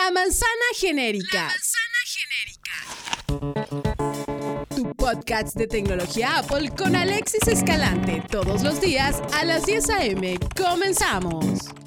La manzana genérica. Tu podcast de tecnología Apple con Alexis Escalante, todos los días a las 10 a.m. Comenzamos.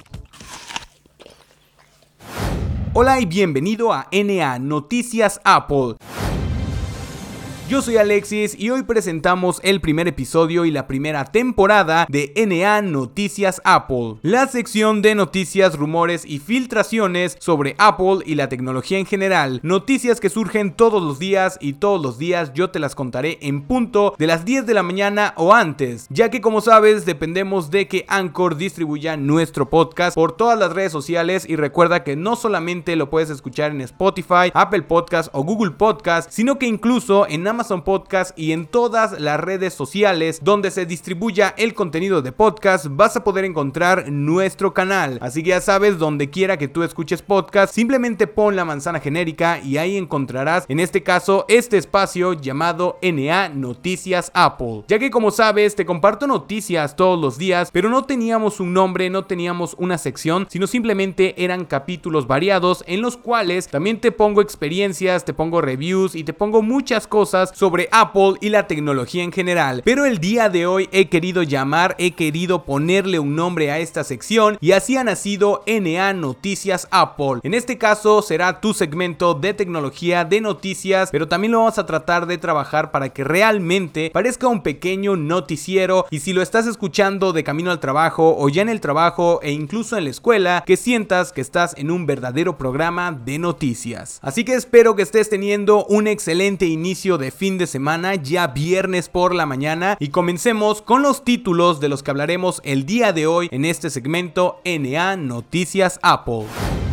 Hola y bienvenido a NA Noticias Apple. Yo soy Alexis y hoy presentamos el primer episodio y la primera temporada de NA Noticias Apple, la sección de noticias, rumores y filtraciones sobre Apple y la tecnología en general, noticias que surgen todos los días y todos los días yo te las contaré en punto de las 10 de la mañana o antes, ya que como sabes dependemos de que Anchor distribuya nuestro podcast por todas las redes sociales y recuerda que no solamente lo puedes escuchar en Spotify, Apple Podcast o Google Podcast, sino que incluso en Amazon Podcast y en todas las redes sociales donde se distribuya el contenido de podcast vas a poder encontrar nuestro canal. Así que ya sabes, donde quiera que tú escuches podcast, simplemente pon la manzana genérica y ahí encontrarás, en este caso, este espacio llamado NA Noticias Apple. Ya que como sabes, te comparto noticias todos los días, pero no teníamos un nombre, no teníamos una sección, sino simplemente eran capítulos variados en los cuales también te pongo experiencias, te pongo reviews y te pongo muchas cosas sobre Apple y la tecnología en general. Pero el día de hoy he querido ponerle un nombre a esta sección y así ha nacido NA Noticias Apple. En este caso será tu segmento de tecnología, de noticias, pero también lo vamos a tratar de trabajar para que realmente parezca un pequeño noticiero y si lo estás escuchando de camino al trabajo o ya en el trabajo e incluso en la escuela, que sientas que estás en un verdadero programa de noticias. Así que espero que estés teniendo un excelente inicio de fin de semana, ya viernes por la mañana, y comencemos con los títulos de los que hablaremos el día de hoy en este segmento NA Noticias Apple.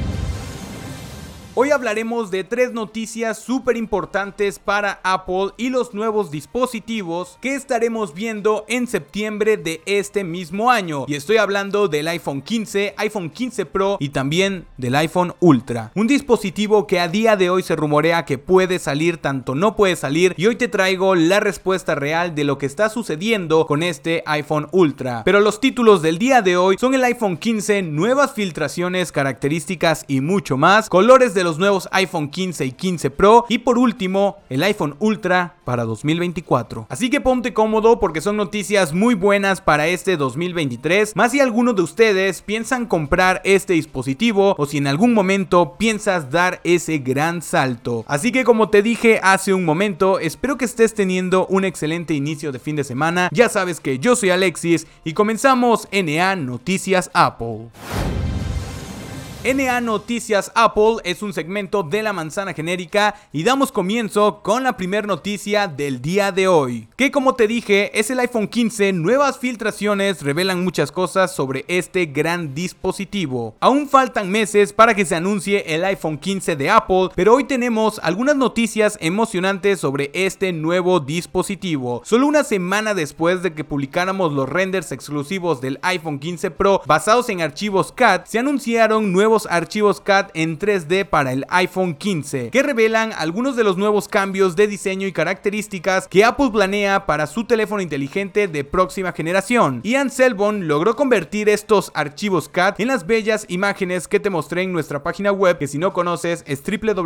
Hoy hablaremos de 3 noticias súper importantes para Apple y los nuevos dispositivos que estaremos viendo en septiembre de este mismo año. Y estoy hablando del iPhone 15, iPhone 15 Pro y también del iPhone Ultra. Un dispositivo que a día de hoy se rumorea que puede salir, tanto no puede salir, y hoy te traigo la respuesta real de lo que está sucediendo con este iPhone Ultra. Pero los títulos del día de hoy son el iPhone 15, nuevas filtraciones, características y mucho más, colores de los nuevos iPhone 15 y 15 Pro y por último el iPhone Ultra para 2024. Así que ponte cómodo porque son noticias muy buenas para este 2023, más si alguno de ustedes piensan comprar este dispositivo o si en algún momento piensas dar ese gran salto. Así que como te dije hace un momento, espero que estés teniendo un excelente inicio de fin de semana. Ya sabes que yo soy Alexis y comenzamos NA Noticias Apple. NA Noticias Apple es un segmento de la manzana genérica y damos comienzo con la primera noticia del día de hoy, que como te dije es el iPhone 15. Nuevas filtraciones revelan muchas cosas sobre este gran dispositivo. Aún faltan meses para que se anuncie el iPhone 15 de Apple, pero hoy tenemos algunas noticias emocionantes sobre este nuevo dispositivo. Solo una semana después de que publicáramos los renders exclusivos del iPhone 15 Pro basados en archivos CAD, se anunciaron nuevos archivos CAD en 3D para el iPhone 15, que revelan algunos de los nuevos cambios de diseño y características que Apple planea para su teléfono inteligente de próxima generación. Ian Selbon logró convertir estos archivos CAD en las bellas imágenes que te mostré en nuestra página web, que si no conoces es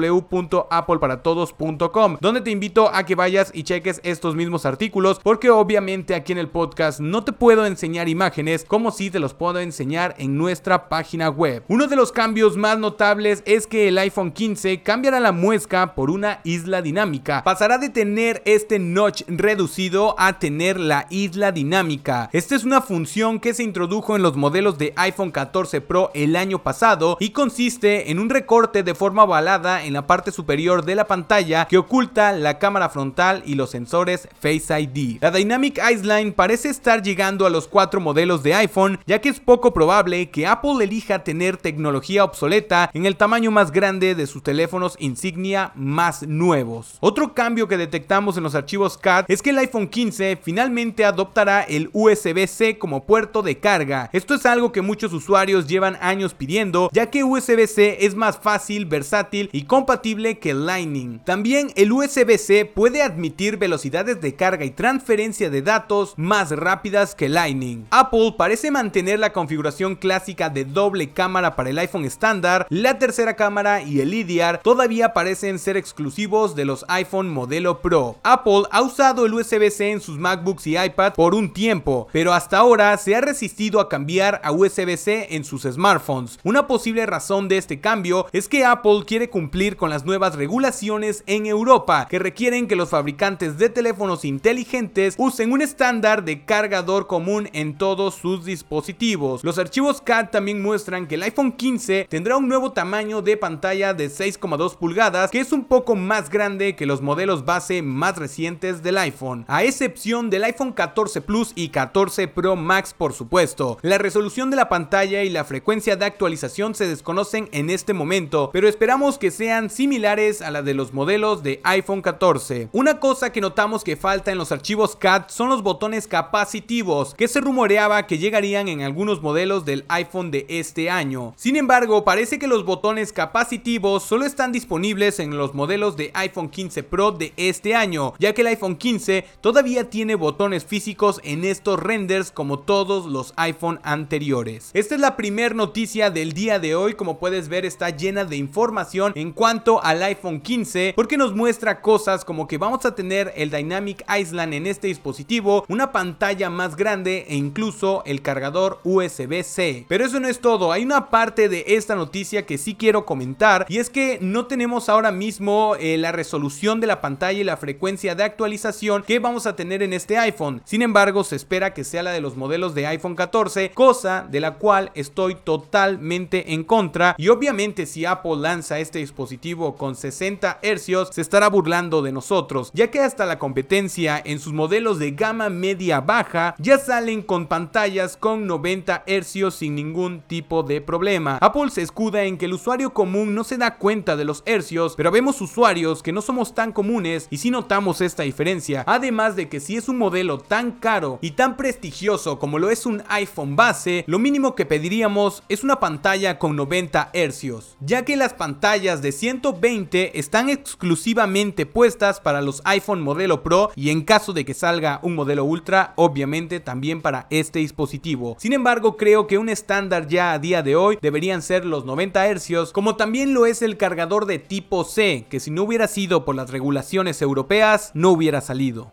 www.appleparatodos.com, donde te invito a que vayas y cheques estos mismos artículos, porque obviamente aquí en el podcast no te puedo enseñar imágenes como si te los puedo enseñar en nuestra página web. Uno de los cambios más notables es que el iPhone 15 cambiará la muesca por una isla dinámica. Pasará de tener este notch reducido a tener la isla dinámica. Esta es una función que se introdujo en los modelos de iPhone 14 Pro el año pasado y consiste en un recorte de forma ovalada en la parte superior de la pantalla que oculta la cámara frontal y los sensores Face ID. La Dynamic Island parece estar llegando a los 4 modelos de iPhone, ya que es poco probable que Apple elija tener tecnología obsoleta en el tamaño más grande de sus teléfonos insignia más nuevos. Otro cambio que detectamos en los archivos CAD es que el iPhone 15 finalmente adoptará el USB-C como puerto de carga. Esto es algo que muchos usuarios llevan años pidiendo, ya que USB-C es más fácil, versátil y compatible que el Lightning. También el USB-C puede admitir velocidades de carga y transferencia de datos más rápidas que Lightning. Apple parece mantener la configuración clásica de doble cámara para el iPhone iPhone estándar, la tercera cámara y el LiDAR todavía parecen ser exclusivos de los iPhone modelo Pro. Apple ha usado el USB-C en sus MacBooks y iPad por un tiempo, pero hasta ahora se ha resistido a cambiar a USB-C en sus smartphones. Una posible razón de este cambio es que Apple quiere cumplir con las nuevas regulaciones en Europa, que requieren que los fabricantes de teléfonos inteligentes usen un estándar de cargador común en todos sus dispositivos. Los archivos CAD también muestran que el iPhone 15 tendrá un nuevo tamaño de pantalla de 6,2 pulgadas, que es un poco más grande que los modelos base más recientes del iPhone, a excepción del iPhone 14 Plus y 14 Pro Max, por supuesto. La resolución de la pantalla y la frecuencia de actualización se desconocen en este momento, pero esperamos que sean similares a la de los modelos de iPhone 14. Una cosa que notamos que falta en los archivos CAD son los botones capacitivos, que se rumoreaba que llegarían en algunos modelos del iPhone de este año. Sin embargo, parece que los botones capacitivos solo están disponibles en los modelos de iPhone 15 Pro de este año, ya que el iPhone 15 todavía tiene botones físicos en estos renders como todos los iPhone anteriores. Esta es la primera noticia del día de hoy. Como puedes ver, está llena de información en cuanto al iPhone 15, porque nos muestra cosas como que vamos a tener el Dynamic Island en este dispositivo, una pantalla más grande e incluso el cargador USB-C. Pero eso no es todo, hay una parte de esta noticia que sí quiero comentar, y es que no tenemos ahora mismo la resolución de la pantalla y la frecuencia de actualización que vamos a tener en este iPhone. Sin embargo, se espera que sea la de los modelos de iPhone 14, cosa de la cual estoy totalmente en contra, y obviamente si Apple lanza este dispositivo con 60 Hz se estará burlando de nosotros, ya que hasta la competencia en sus modelos de gama media baja ya salen con pantallas con 90 Hz sin ningún tipo de problema. Apple se escuda en que el usuario común no se da cuenta de los hercios, pero vemos usuarios que no somos tan comunes y sí notamos esta diferencia. Además de que si es un modelo tan caro y tan prestigioso como lo es un iPhone base, lo mínimo que pediríamos es una pantalla con 90 Hz, ya que las pantallas de 120 están exclusivamente puestas para los iPhone modelo Pro, y en caso de que salga un modelo Ultra, obviamente también para este dispositivo. Sin embargo, creo que un estándar ya a día de hoy deberían ser los 90 Hz, como también lo es el cargador de tipo C, que si no hubiera sido por las regulaciones europeas no hubiera salido.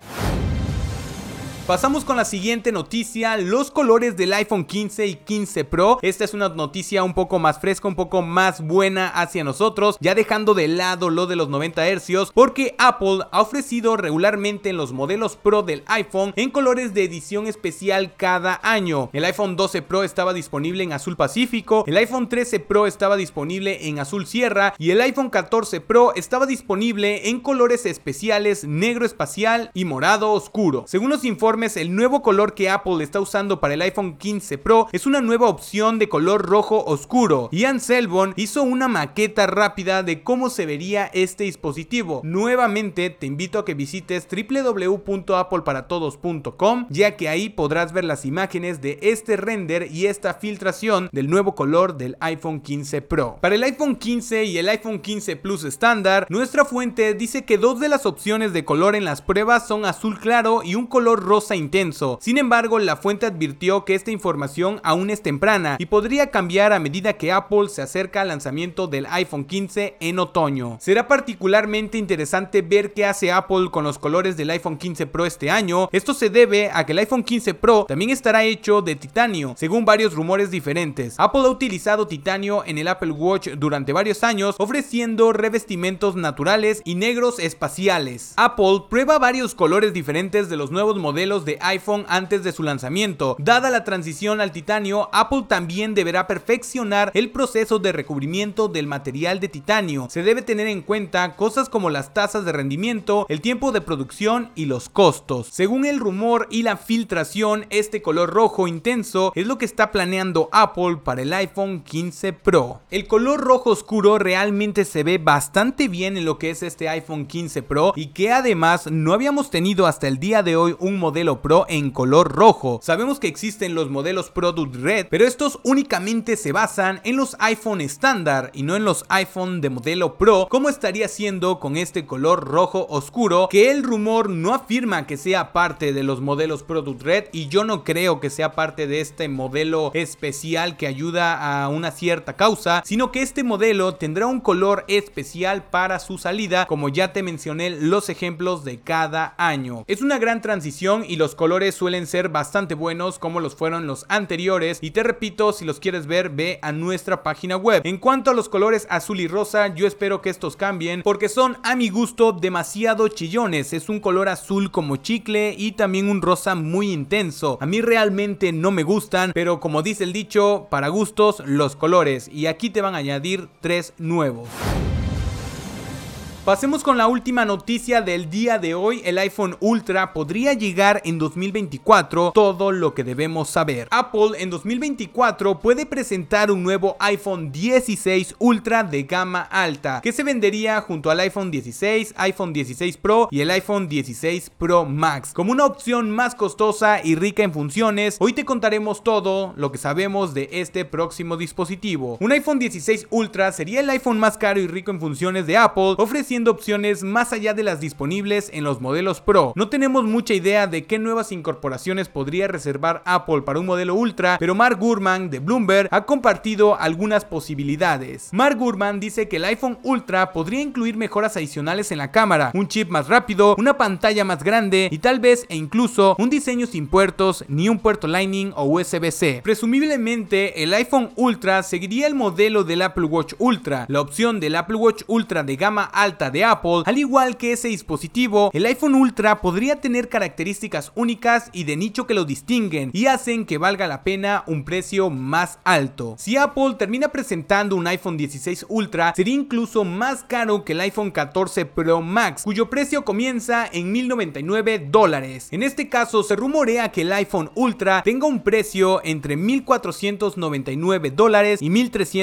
Pasamos con la siguiente noticia, los colores del iPhone 15 y 15 Pro. Esta es una noticia un poco más fresca, un poco más buena hacia nosotros, ya dejando de lado lo de los 90 Hz, porque Apple ha ofrecido regularmente en los modelos Pro del iPhone en colores de edición especial cada año. El iPhone 12 Pro estaba disponible en azul pacífico, el iPhone 13 Pro estaba disponible en azul sierra y el iPhone 14 Pro estaba disponible en colores especiales negro espacial y morado oscuro. Según los informes, el nuevo color que Apple está usando para el iPhone 15 Pro es una nueva opción de color rojo oscuro. Ian Selbon hizo una maqueta rápida de cómo se vería este dispositivo. Nuevamente te invito a que visites www.appleparatodos.com, ya que ahí podrás ver las imágenes de este render y esta filtración del nuevo color del iPhone 15 Pro. Para el iPhone 15 y el iPhone 15 Plus estándar, nuestra fuente dice que dos de las opciones de color en las pruebas son azul claro y un color rosa intenso. Sin embargo, la fuente advirtió que esta información aún es temprana y podría cambiar a medida que Apple se acerca al lanzamiento del iPhone 15 en otoño. Será particularmente interesante ver qué hace Apple con los colores del iPhone 15 Pro este año. Esto se debe a que el iPhone 15 Pro también estará hecho de titanio, según varios rumores diferentes. Apple ha utilizado titanio en el Apple Watch durante varios años, ofreciendo revestimientos naturales y negros espaciales. Apple prueba varios colores diferentes de los nuevos modelos de iPhone antes de su lanzamiento. Dada la transición al titanio, Apple también deberá perfeccionar el proceso de recubrimiento del material de titanio. Se debe tener en cuenta cosas como las tasas de rendimiento, el tiempo de producción y los costos. Según el rumor y la filtración, este color rojo intenso es lo que está planeando Apple para el iPhone 15 Pro. El color rojo oscuro realmente se ve bastante bien en lo que es este iPhone 15 Pro, y que además no habíamos tenido hasta el día de hoy un modelo modelo Pro en color rojo. Sabemos que existen los modelos Product Red, pero estos únicamente se basan en los iPhone estándar y no en los iPhone de modelo Pro, como estaría siendo con este color rojo oscuro, que el rumor no afirma que sea parte de los modelos Product Red, y yo no creo que sea parte de este modelo especial que ayuda a una cierta causa, sino que este modelo tendrá un color especial para su salida, como ya te mencioné los ejemplos de cada año. Es una gran transición y los colores suelen ser bastante buenos como los fueron los anteriores, y te repito, si los quieres ver, ve a nuestra página web. En cuanto a los colores azul y rosa, yo espero que estos cambien porque son a mi gusto demasiado chillones. Es un color azul como chicle y también un rosa muy intenso. A mí realmente no me gustan, pero como dice el dicho, para gustos los colores, y aquí te van a añadir 3 nuevos. Pasemos con la última noticia del día de hoy. El iPhone Ultra podría llegar en 2024, todo lo que debemos saber. Apple en 2024 puede presentar un nuevo iPhone 16 Ultra de gama alta, que se vendería junto al iPhone 16, iPhone 16 Pro y el iPhone 16 Pro Max, como una opción más costosa y rica en funciones. Hoy te contaremos todo lo que sabemos de este próximo dispositivo. Un iPhone 16 Ultra sería el iPhone más caro y rico en funciones de Apple, ofreciendo opciones más allá de las disponibles en los modelos Pro. No tenemos mucha idea de qué nuevas incorporaciones podría reservar Apple para un modelo Ultra, pero Mark Gurman de Bloomberg ha compartido algunas posibilidades. Mark Gurman dice que el iPhone Ultra podría incluir mejoras adicionales en la cámara, un chip más rápido, una pantalla más grande y tal vez e incluso un diseño sin puertos ni un puerto Lightning o USB-C. Presumiblemente el iPhone Ultra seguiría el modelo del Apple Watch Ultra, la opción del Apple Watch Ultra de gama alta de Apple. Al igual que ese dispositivo, el iPhone Ultra podría tener características únicas y de nicho que lo distinguen y hacen que valga la pena un precio más alto. Si Apple termina presentando un iPhone 16 Ultra, sería incluso más caro que el iPhone 14 Pro Max, cuyo precio comienza en $1,099. En este caso, se rumorea que el iPhone Ultra tenga un precio entre $1,499 y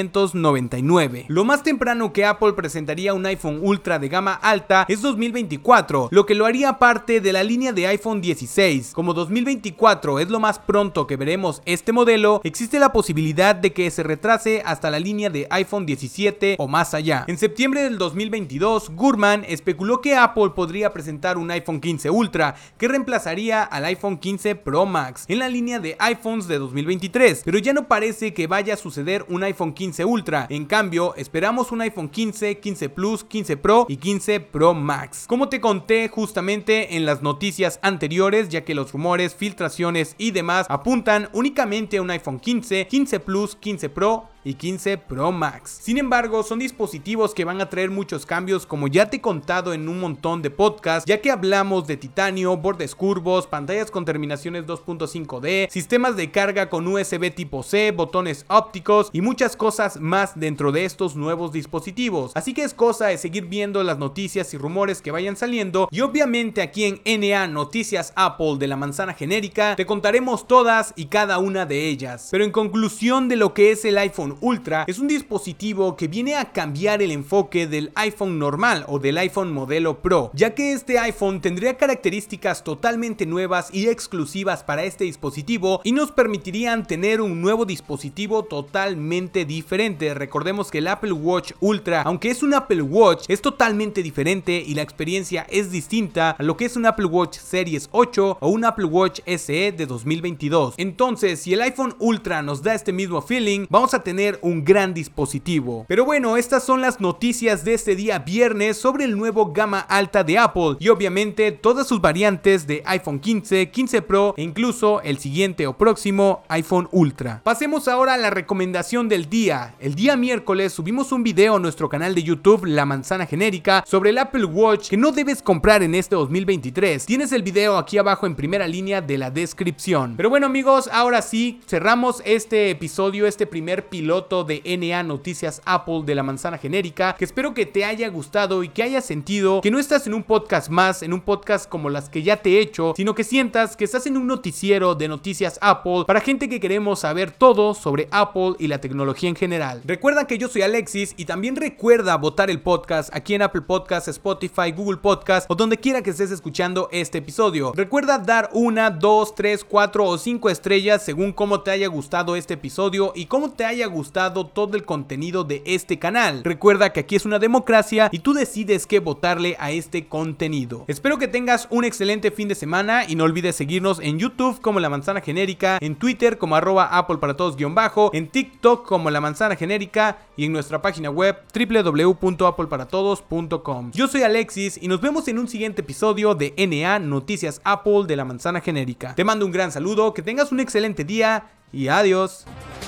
$1,399. Lo más temprano que Apple presentaría un iPhone Ultra de gama alta es 2024, lo que lo haría parte de la línea de iPhone 16. Como 2024 es lo más pronto que veremos este modelo, existe la posibilidad de que se retrase hasta la línea de iPhone 17 o más allá. En septiembre del 2022, Gurman especuló que Apple podría presentar un iPhone 15 Ultra que reemplazaría al iPhone 15 Pro Max en la línea de iPhones de 2023, pero ya no parece que vaya a suceder un iPhone 15 Ultra. En cambio, esperamos un iPhone 15, 15 Plus, 15 Pro y 15 Pro Max. Como te conté justamente en las noticias anteriores, ya que los rumores, filtraciones y demás apuntan únicamente a un iPhone 15, 15 Plus, 15 Pro y 15 Pro Max. Sin embargo, son dispositivos que van a traer muchos cambios, como ya te he contado en un montón de podcasts, ya que hablamos de titanio, bordes curvos, pantallas con terminaciones 2.5D, sistemas de carga con USB tipo C, botones ópticos y muchas cosas más dentro de estos nuevos dispositivos. Así que es cosa de seguir viendo las noticias y rumores que vayan saliendo, y obviamente aquí en NA Noticias Apple de la manzana genérica te contaremos todas y cada una de ellas. Pero en conclusión de lo que es el iPhone Ultra, es un dispositivo que viene a cambiar el enfoque del iPhone normal o del iPhone modelo Pro, ya que este iPhone tendría características totalmente nuevas y exclusivas para este dispositivo y nos permitirían tener un nuevo dispositivo totalmente diferente. Recordemos que el Apple Watch Ultra, aunque es un Apple Watch, es totalmente diferente y la experiencia es distinta a lo que es un Apple Watch Series 8 o un Apple Watch SE de 2022. Entonces, si el iPhone Ultra nos da este mismo feeling, vamos a tener un gran dispositivo. Pero bueno, estas son las noticias de este día viernes sobre el nuevo gama alta de Apple y obviamente todas sus variantes de iPhone 15, 15 Pro e incluso el siguiente o próximo iPhone Ultra. Pasemos ahora a la recomendación del día. El día miércoles subimos un video a nuestro canal de YouTube La Manzana Genérica sobre el Apple Watch que no debes comprar en este 2023. Tienes el video aquí abajo en primera línea de la descripción. Pero bueno amigos, ahora sí cerramos este episodio, este primer piloto piloto de NA Noticias Apple de la manzana genérica, que espero que te haya gustado y que hayas sentido que no estás en un podcast más, en un podcast como las que ya te he hecho, sino que sientas que estás en un noticiero de noticias Apple para gente que queremos saber todo sobre Apple y la tecnología en general. Recuerda que yo soy Alexis y también recuerda votar el podcast aquí en Apple Podcasts, Spotify, Google Podcasts o donde quiera que estés escuchando este episodio. Recuerda dar 1, 2, 3, 4 o 5 estrellas según cómo te haya gustado este episodio y cómo te haya gustado todo el contenido de este canal. Recuerda que aquí es una democracia y tú decides qué votarle a este contenido. Espero que tengas un excelente fin de semana y no olvides seguirnos en YouTube como La Manzana Genérica, en Twitter como @AppleParaTodos_, en TikTok como La Manzana Genérica y en nuestra página web www.appleparatodos.com. Yo soy Alexis y nos vemos en un siguiente episodio de NA Noticias Apple de La Manzana Genérica. Te mando un gran saludo, que tengas un excelente día y adiós.